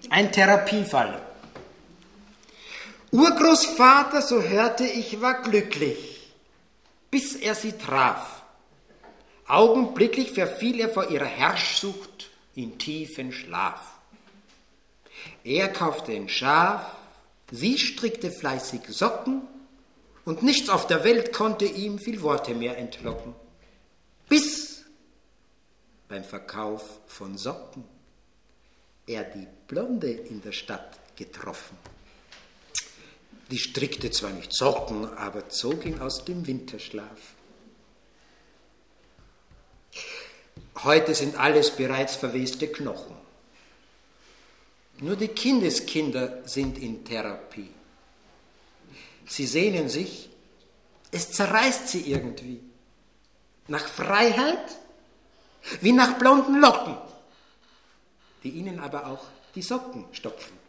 Ein Therapiefall. Urgroßvater, so hörte ich, war glücklich, bis er sie traf. Augenblicklich verfiel er vor ihrer Herrschsucht in tiefen Schlaf. Er kaufte ein Schaf, sie strickte fleißig Socken, und nichts auf der Welt konnte ihm viel Worte mehr entlocken. Bis beim Verkauf von Socken er die Blonde in der Stadt getroffen. Die strickte zwar nicht Socken, aber zog ihn aus dem Winterschlaf. Heute sind alles bereits verweste Knochen. Nur die Kindeskinder sind in Therapie. Sie sehnen sich, es zerreißt sie irgendwie, nach Freiheit wie nach blonden Locken, die ihnen aber auch die Socken stopfen.